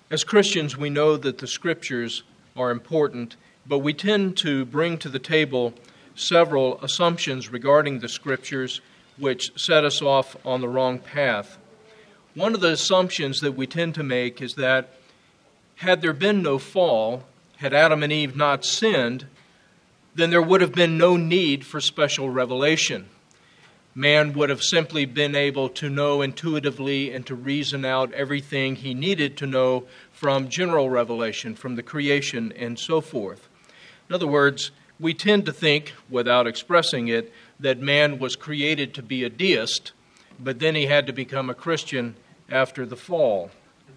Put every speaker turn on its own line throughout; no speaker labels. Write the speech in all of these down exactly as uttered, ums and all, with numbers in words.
As Christians, we know that the Scriptures are important, but we tend to bring to the table several assumptions regarding the Scriptures which set us off on the wrong path. One of the assumptions that we tend to make is that had there been no fall, had Adam and Eve not sinned, then there would have been no need for special revelation. Man would have simply been able to know intuitively and to reason out everything he needed to know from general revelation, from the creation and so forth. In other words, we tend to think, without expressing it, that man was created to be a deist, but then he had to become a Christian after the fall.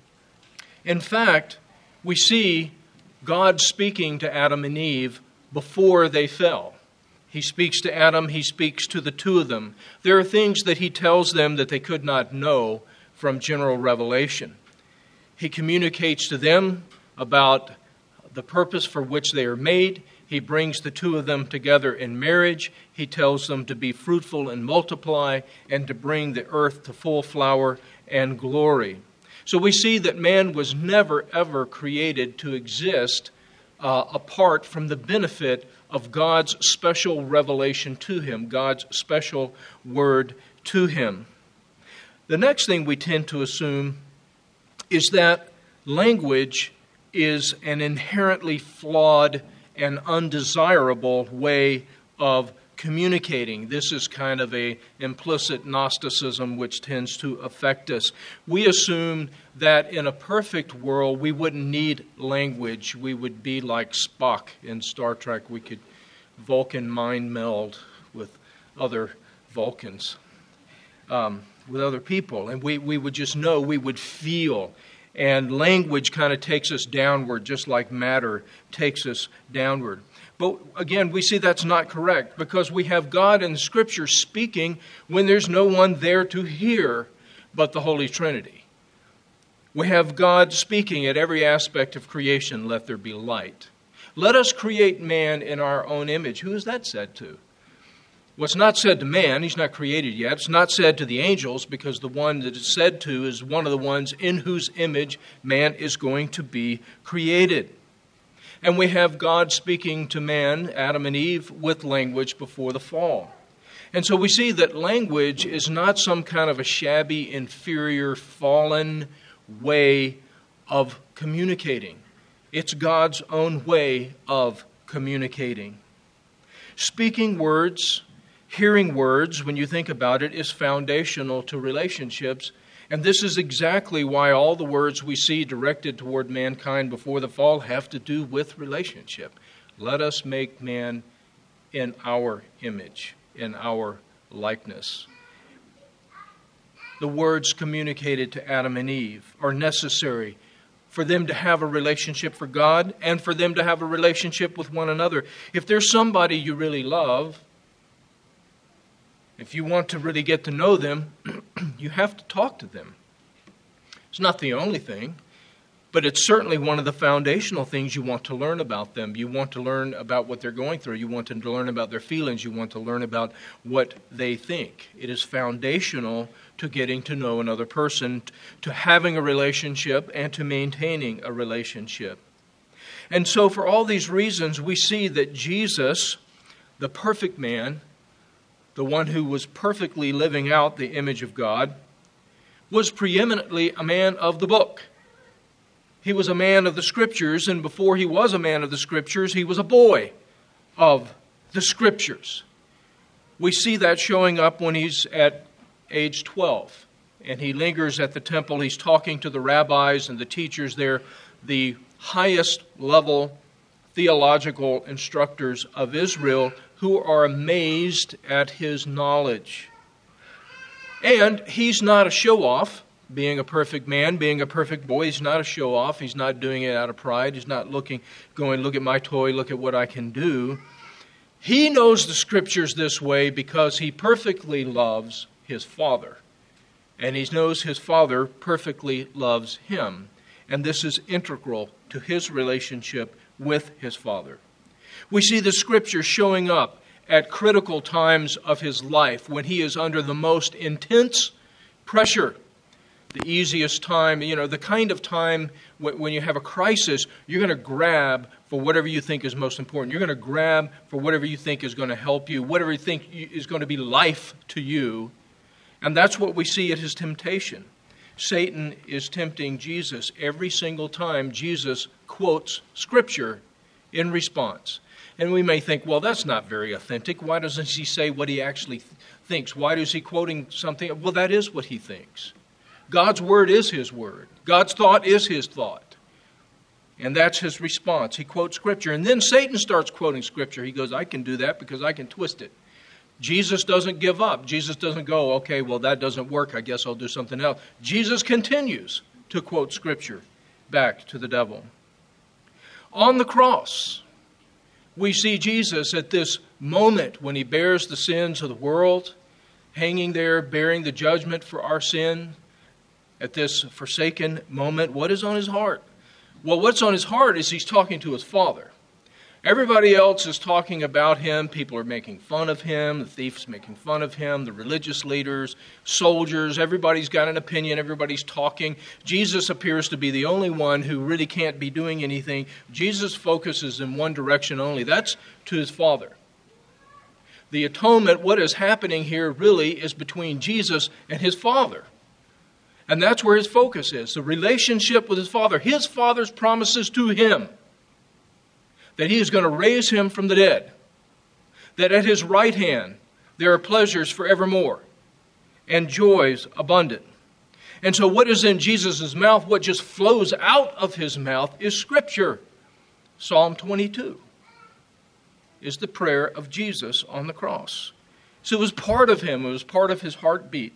In fact, we see God speaking to Adam and Eve before they fell. He speaks to Adam, he speaks to the two of them. There are things that he tells them that they could not know from general revelation. He communicates to them about the purpose for which they are made. He brings the two of them together in marriage. He tells them to be fruitful and multiply and to bring the earth to full flower and glory. So we see that man was never, ever created to exist uh, apart from the benefit of God's special revelation to him, God's special word to him. The next thing we tend to assume is that language is an inherently flawed and undesirable way of communicating. This is kind of a implicit Gnosticism which tends to affect us. We assume that in a perfect world we wouldn't need language. We would be like Spock in Star Trek. We could Vulcan mind meld with other Vulcans, um, with other people. And we, we would just know, we would feel. And language kind of takes us downward, just like matter takes us downward. But again, we see that's not correct, because we have God in the Scripture speaking when there's no one there to hear but the Holy Trinity. We have God speaking at every aspect of creation, let there be light. Let us create man in our own image. Who is that said to? Well, it's not said to man. He's not created yet. It's not said to the angels, because the one that it's said to is one of the ones in whose image man is going to be created. And we have God speaking to man, Adam and Eve, with language before the fall. And so we see that language is not some kind of a shabby, inferior, fallen way of communicating. It's God's own way of communicating. Speaking words, hearing words, when you think about it, is foundational to relationships. And this is exactly why all the words we see directed toward mankind before the fall have to do with relationship. Let us make man in our image, in our likeness. The words communicated to Adam and Eve are necessary for them to have a relationship for God and for them to have a relationship with one another. If there's somebody you really love, if you want to really get to know them, you have to talk to them. It's not the only thing, but it's certainly one of the foundational things you want to learn about them. You want to learn about what they're going through. You want to learn about their feelings. You want to learn about what they think. It is foundational to getting to know another person, to having a relationship, and to maintaining a relationship. And so for all these reasons, we see that Jesus, the perfect man, the one who was perfectly living out the image of God, was preeminently a man of the book. He was a man of the Scriptures, and before he was a man of the Scriptures, he was a boy of the Scriptures. We see that showing up when he's at age twelve, and he lingers at the temple. He's talking to the rabbis and the teachers there, the highest level theological instructors of Israel, who are amazed at his knowledge. And he's not a show-off, being a perfect man, being a perfect boy. He's not a show-off. He's not doing it out of pride. He's not looking, going, look at my toy, look at what I can do. He knows the Scriptures this way because he perfectly loves his Father. And he knows his Father perfectly loves him. And this is integral to his relationship with his Father. We see the Scripture showing up at critical times of his life when he is under the most intense pressure the easiest time, you know, the kind of time when, when you have a crisis, you're going to grab for whatever you think is most important. You're going to grab for whatever you think is going to help you, whatever you think is going to be life to you. And that's what we see at his temptation. Satan is tempting Jesus every single time Jesus quotes Scripture in response. And we may think, well, that's not very authentic. Why doesn't he say what he actually th- thinks? Why is he quoting something? Well, that is what he thinks. God's word is his word. God's thought is his thought. And that's his response. He quotes Scripture. And then Satan starts quoting Scripture. He goes, I can do that because I can twist it. Jesus doesn't give up. Jesus doesn't go, okay, well, that doesn't work. I guess I'll do something else. Jesus continues to quote Scripture back to the devil. On the cross, we see Jesus at this moment when he bears the sins of the world, hanging there, bearing the judgment for our sin. At this forsaken moment, what is on his heart? Well, what's on his heart is he's talking to his Father. Everybody else is talking about him. People are making fun of him. The thief's making fun of him. The religious leaders, soldiers, everybody's got an opinion. Everybody's talking. Jesus appears to be the only one who really can't be doing anything. Jesus focuses in one direction only. That's to his Father. The atonement, what is happening here really is between Jesus and his Father. And that's where his focus is, the relationship with his Father. His Father's promises to him that he is going to raise him from the dead, that at his right hand there are pleasures forevermore and joys abundant. And so what is in Jesus' mouth, what just flows out of his mouth is Scripture. Psalm twenty-two is the prayer of Jesus on the cross. So it was part of him. It was part of his heartbeat.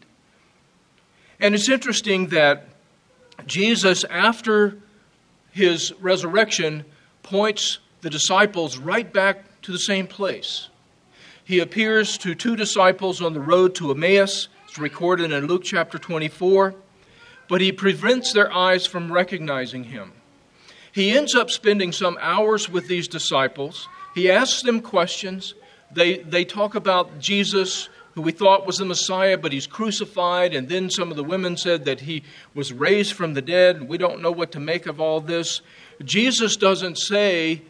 And it's interesting that Jesus, after his resurrection, points the disciples right back to the same place. He appears to two disciples on the road to Emmaus. It's recorded in Luke chapter twenty-four. But he prevents their eyes from recognizing him. He ends up spending some hours with these disciples. He asks them questions. They, they talk about Jesus, who we thought was the Messiah, but he's crucified. And then some of the women said that he was raised from the dead. We don't know what to make of all this. Jesus doesn't say,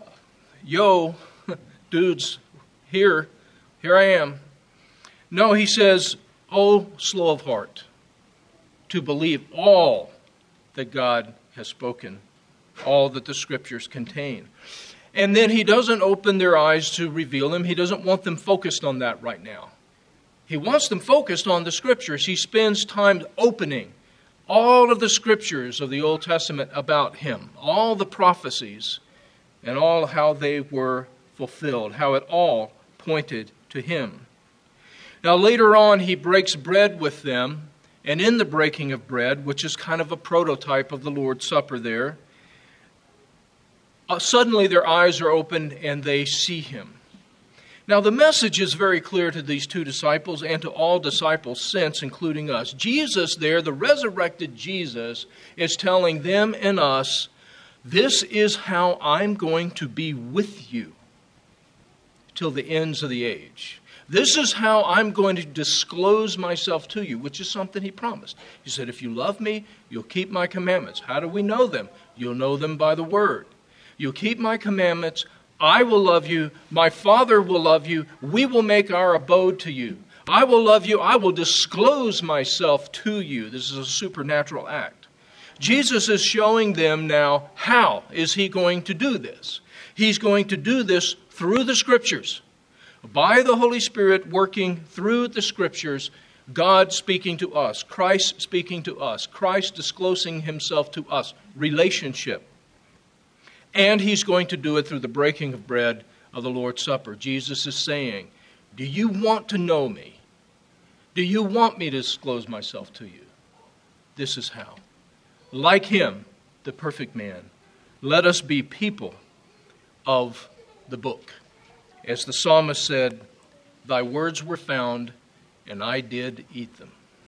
yo, dudes, here, here I am. No, he says, oh, slow of heart, to believe all that God has spoken, all that the Scriptures contain. And then he doesn't open their eyes to reveal him. He doesn't want them focused on that right now. He wants them focused on the Scriptures. He spends time opening all of the Scriptures of the Old Testament about him, all the prophecies, and all how they were fulfilled, how it all pointed to him. Now later on, he breaks bread with them, and in the breaking of bread, which is kind of a prototype of the Lord's Supper there, uh, suddenly their eyes are opened and they see him. Now, the message is very clear to these two disciples and to all disciples since, including us. Jesus there, the resurrected Jesus, is telling them and us, this is how I'm going to be with you till the ends of the age. This is how I'm going to disclose myself to you, which is something he promised. He said, if you love me, you'll keep my commandments. How do we know them? You'll know them by the word. You'll keep my commandments. I will love you. My Father will love you. We will make our abode to you. I will love you. I will disclose myself to you. This is a supernatural act. Jesus is showing them now how is he going to do this. He's going to do this through the Scriptures. By the Holy Spirit working through the Scriptures, God speaking to us, Christ speaking to us, Christ disclosing himself to us, relationship. And he's going to do it through the breaking of bread of the Lord's Supper. Jesus is saying, do you want to know me? Do you want me to disclose myself to you? This is how. Like him, the perfect man, let us be people of the book. As the psalmist said, thy words were found, and I did eat them.